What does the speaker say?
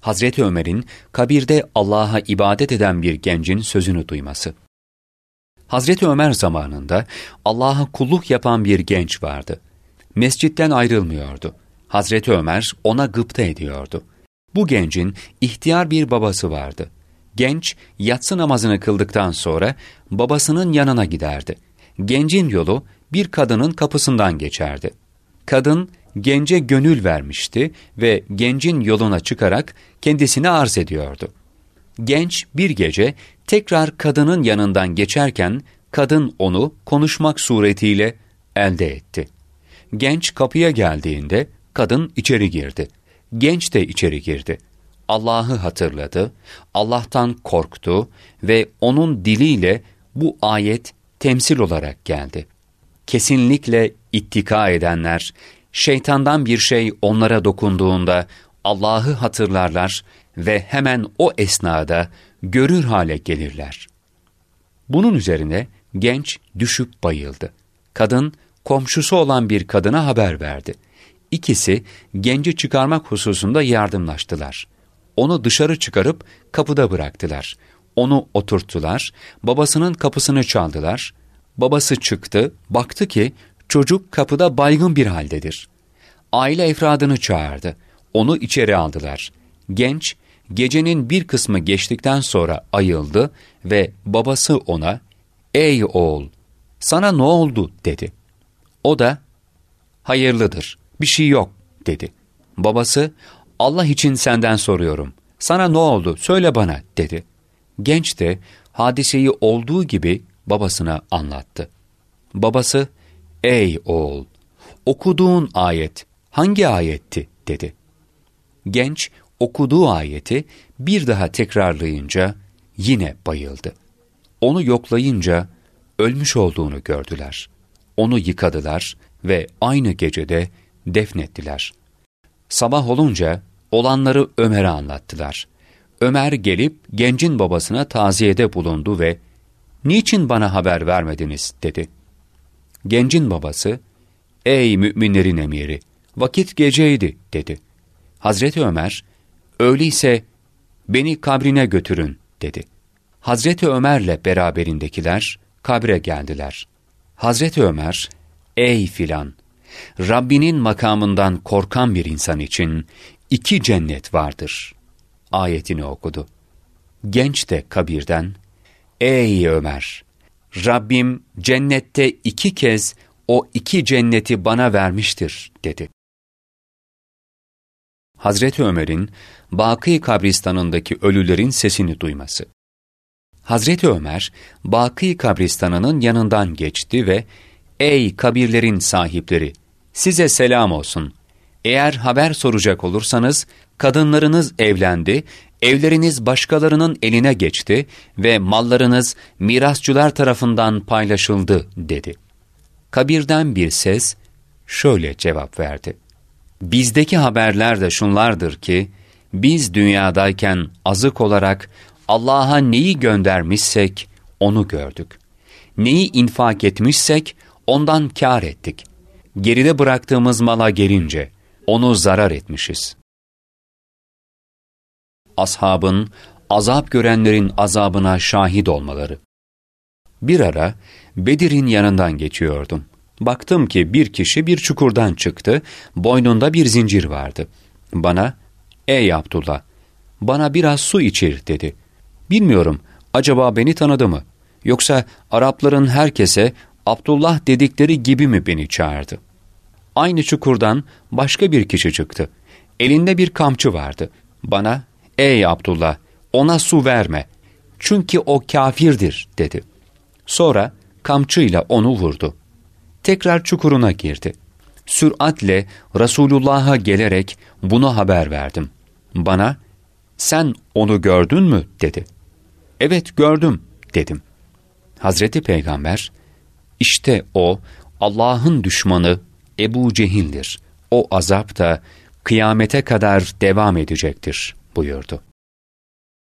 Hazreti Ömer'in kabirde Allah'a ibadet eden bir gencin sözünü duyması. Hazreti Ömer zamanında Allah'a kulluk yapan bir genç vardı. Mescitten ayrılmıyordu. Hazreti Ömer ona gıpta ediyordu. Bu gencin ihtiyar bir babası vardı. Genç yatsı namazını kıldıktan sonra babasının yanına giderdi. Gencin yolu bir kadının kapısından geçerdi. Kadın gence gönül vermişti ve gencin yoluna çıkarak kendisini arz ediyordu. Genç bir gece tekrar kadının yanından geçerken kadın onu konuşmak suretiyle elde etti. Genç kapıya geldiğinde kadın içeri girdi. Genç de içeri girdi. Allah'ı hatırladı, Allah'tan korktu ve onun diliyle bu ayet temsil olarak geldi. Kesinlikle ittika edenler, şeytandan bir şey onlara dokunduğunda Allah'ı hatırlarlar ve hemen o esnada görür hale gelirler. Bunun üzerine genç düşüp bayıldı. Kadın, komşusu olan bir kadına haber verdi. İkisi genci çıkarmak hususunda yardımlaştılar. Onu dışarı çıkarıp kapıda bıraktılar. Onu oturttular, babasının kapısını çaldılar. Babası çıktı, baktı ki çocuk kapıda baygın bir haldedir. Aile efradını çağırdı. Onu içeri aldılar. Genç, gecenin bir kısmı geçtikten sonra ayıldı ve babası ona, "Ey oğul, sana ne oldu?" dedi. O da, "Hayırlıdır, bir şey yok." dedi. Babası, "Allah için senden soruyorum. Sana ne oldu? Söyle bana." dedi. Genç de hadiseyi olduğu gibi babasına anlattı. Babası, "Ey oğul, okuduğun ayet hangi ayetti?" dedi. Genç okuduğu ayeti bir daha tekrarlayınca yine bayıldı. Onu yoklayınca ölmüş olduğunu gördüler. Onu yıkadılar ve aynı gecede defnettiler. Sabah olunca olanları Ömer'e anlattılar. Ömer gelip gencin babasına taziyede bulundu ve "Niçin bana haber vermediniz?" dedi. Gencin babası, "Ey müminlerin emiri, vakit geceydi." dedi. Hazreti Ömer, "Öyleyse beni kabrine götürün." dedi. Hazreti Ömer'le beraberindekiler kabre geldiler. Hazreti Ömer, "Ey filan, Rabbinin makamından korkan bir insan için 2 cennet vardır." ayetini okudu. Genç de kabirden, "Ey Ömer, Rabbim cennette 2 kez o 2 cenneti bana vermiştir." dedi. Hazreti Ömer'in Baki kabristanındaki ölülerin sesini duyması. Hazreti Ömer, Baki kabristanının yanından geçti ve "Ey kabirlerin sahipleri, size selam olsun. Eğer haber soracak olursanız, kadınlarınız evlendi, evleriniz başkalarının eline geçti ve mallarınız mirasçılar tarafından paylaşıldı." dedi. Kabirden bir ses şöyle cevap verdi: "Bizdeki haberler de şunlardır ki, biz dünyadayken azık olarak Allah'a neyi göndermişsek onu gördük. Neyi infak etmişsek ondan kâr ettik. Geride bıraktığımız mala gelince onu zarar etmişiz." Ashabın, azap görenlerin azabına şahit olmaları. Bir ara Bedir'in yanından geçiyordum. Baktım ki bir kişi bir çukurdan çıktı, boynunda bir zincir vardı. Bana, "Ey Abdullah, bana biraz su içir." dedi. Bilmiyorum, acaba beni tanıdı mı? Yoksa Arapların herkese Abdullah dedikleri gibi mi beni çağırdı? Aynı çukurdan başka bir kişi çıktı. Elinde bir kamçı vardı. Bana, "Ey Abdullah, ona su verme. Çünkü o kâfirdir." dedi. Sonra kamçıyla onu vurdu. Tekrar çukuruna girdi. Süratle Resulullah'a gelerek bunu haber verdim. Bana, "Sen onu gördün mü?" dedi. "Evet, gördüm." dedim. Hazreti Peygamber, "İşte o Allah'ın düşmanı Ebu Cehil'dir. O azap da kıyamete kadar devam edecektir." buyurdu.